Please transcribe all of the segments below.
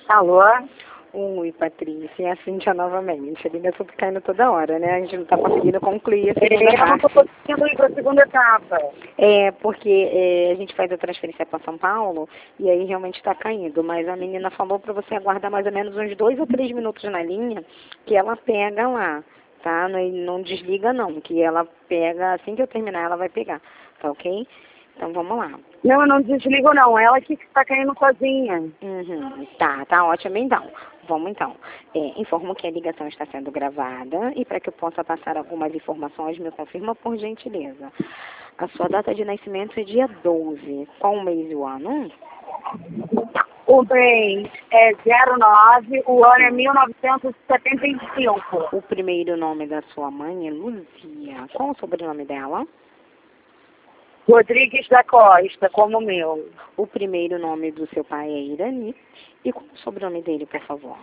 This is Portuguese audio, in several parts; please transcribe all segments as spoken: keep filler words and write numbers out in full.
Alô? Oi, Patrícia, é a Cíntia novamente. A ligação tá caindo toda hora, né? A gente não tá conseguindo concluir a segunda Eu não tô parte. conseguindo ir pra segunda etapa. É, porque é, a gente faz a transferência para São Paulo e aí realmente está caindo. Mas a menina falou para você aguardar mais ou menos uns dois ou três minutos na linha que ela pega lá, tá? Não, não desliga não, que ela pega, assim que eu terminar ela vai pegar, tá ok? Então vamos lá. Não, eu não desligo não. Ela que tá caindo sozinha. Uhum, tá, tá ótimo então. Vamos então. É, informo que a ligação está sendo gravada e para que eu possa passar algumas informações, me confirma por gentileza. A sua data de nascimento é dia doze. Qual o mês e o ano? O mês é zero nove, o ano é mil novecentos e setenta e cinco. O primeiro nome da sua mãe é Luzia. Qual o sobrenome dela? Rodrigues da Costa, como o meu. O primeiro nome do seu pai é Irani. E qual o sobrenome dele, por favor?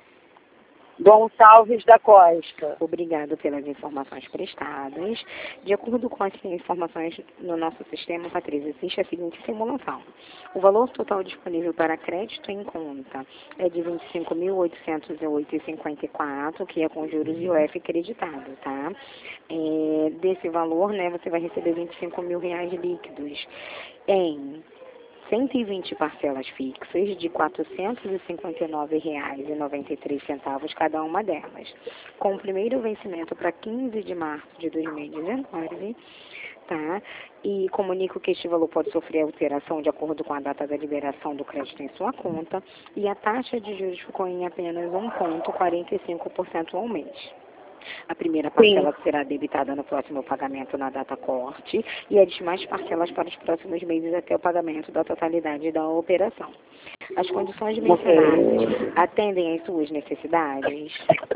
Gonçalves da Costa. Obrigado pelas informações prestadas. De acordo com as informações no nosso sistema, Patrícia, existe a seguinte simulação. O valor total disponível para crédito em conta é de vinte e cinco mil oitocentos e oito reais e cinquenta e quatro centavos, que é com juros e o F creditado, tá? É, desse valor, né, você vai receber vinte e cinco mil reais líquidos em cento e vinte parcelas fixas de quatrocentos e cinquenta e nove reais e noventa e três centavos cada uma delas, com o primeiro vencimento para quinze de março de dois mil e dezenove, tá? E comunico que este valor pode sofrer alteração de acordo com a data da liberação do crédito em sua conta e a taxa de juros ficou em apenas um vírgula quarenta e cinco por cento ao mês. A primeira parcela Sim. será debitada no próximo pagamento na data corte e as demais parcelas para os próximos meses até o pagamento da totalidade da operação. As condições mencionadas atendem às suas necessidades?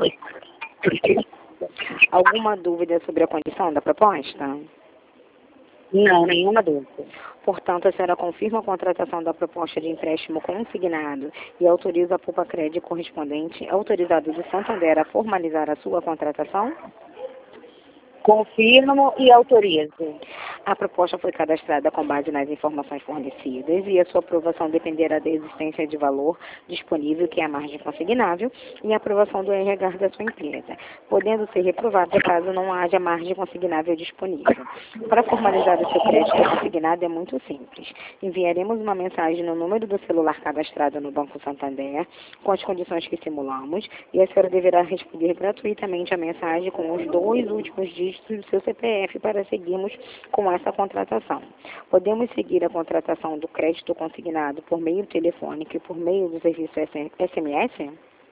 Alguma dúvida sobre a condição da proposta? Não, nenhuma dúvida. Portanto, a senhora confirma a contratação da proposta de empréstimo consignado e autoriza a Pulpacred correspondente autorizado do Santander a formalizar a sua contratação? Confirmo e autorizo. A proposta foi cadastrada com base nas informações fornecidas e a sua aprovação dependerá da existência de valor disponível, que é a margem consignável, e a aprovação do R H da sua empresa, podendo ser reprovada caso não haja margem consignável disponível. Para formalizar o seu crédito consignado é muito simples. Enviaremos uma mensagem no número do celular cadastrado no Banco Santander, com as condições que simulamos, e a senhora deverá responder gratuitamente a mensagem com os dois últimos dígitos do seu C P F para seguirmos com essa contratação. Podemos seguir a contratação do crédito consignado por meio telefônico e por meio do serviço S M S?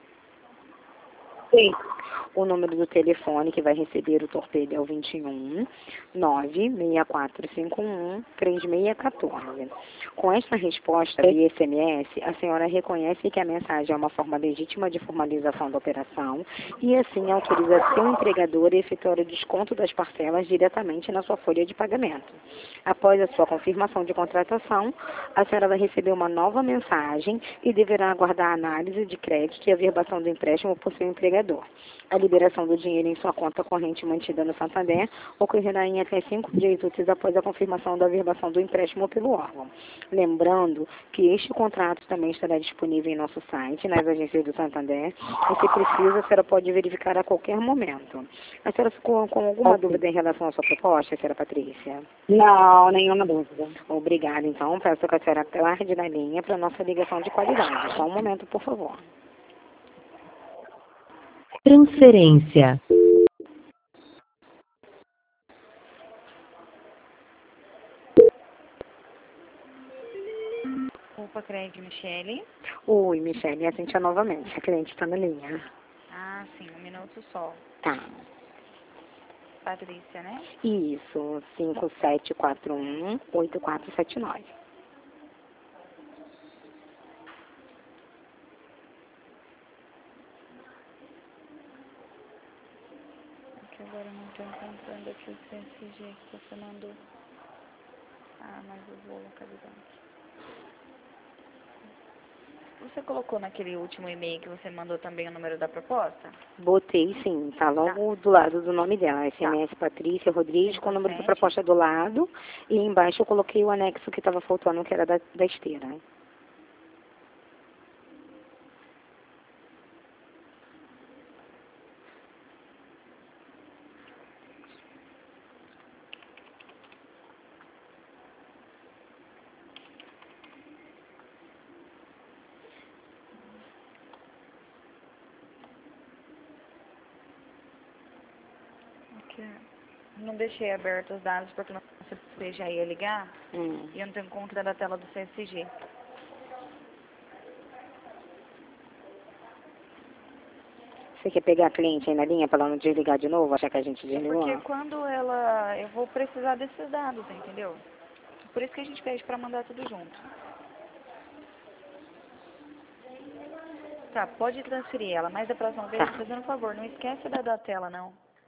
Sim. O número do telefone que vai receber o torpedo é o vinte e um, nove seis quatro cinco um, três seis um quatro. Com esta resposta via S M S, a senhora reconhece que a mensagem é uma forma legítima de formalização da operação e assim autoriza seu empregador a efetuar o desconto das parcelas diretamente na sua folha de pagamento. Após a sua confirmação de contratação, a senhora vai receber uma nova mensagem e deverá aguardar a análise de crédito e a verbação do empréstimo por seu empregador. A liberação do dinheiro em sua conta corrente mantida no Santander ocorrerá em até cinco dias úteis após a confirmação da verbação do empréstimo pelo órgão. Lembrando que este contrato também estará disponível em nosso site, nas agências do Santander, e se precisa, a senhora pode verificar a qualquer momento. A senhora ficou com alguma Ok. dúvida em relação à sua proposta, senhora Patrícia? Não, nenhuma dúvida. Obrigada, então. Peço que a senhora guarde na linha para a nossa ligação de qualidade. Só um momento, por favor. Transferência. Pulpacred, Michele. Oi, Michele, é a Cintia novamente. A cliente está na linha. Ah, sim, um minuto só. Tá. Patrícia, né? Isso, cinco sete quatro um, oito quatro sete nove. Aqui agora eu não estou encontrando aqui o C S G que você mandou. Ah, mas eu vou localizar aqui. Você colocou naquele último e-mail que você mandou também o número da proposta? Botei sim, tá logo do lado do nome dela. S M S Patrícia Rodrigues com o número da proposta do lado. E embaixo eu coloquei o anexo que estava faltando, que era da, da esteira. não deixei abertos os dados porque não você já ia ligar Hum. e eu não tenho conta da tela do C S G. Você quer pegar a cliente aí na linha pra ela não desligar de novo, achar que a gente É desligou? porque quando ela... eu vou precisar desses dados, entendeu? Por isso que a gente pede pra mandar tudo junto. Tá, pode transferir ela, mas da próxima vez, Tá. fazendo um favor, não esquece da da tela, não.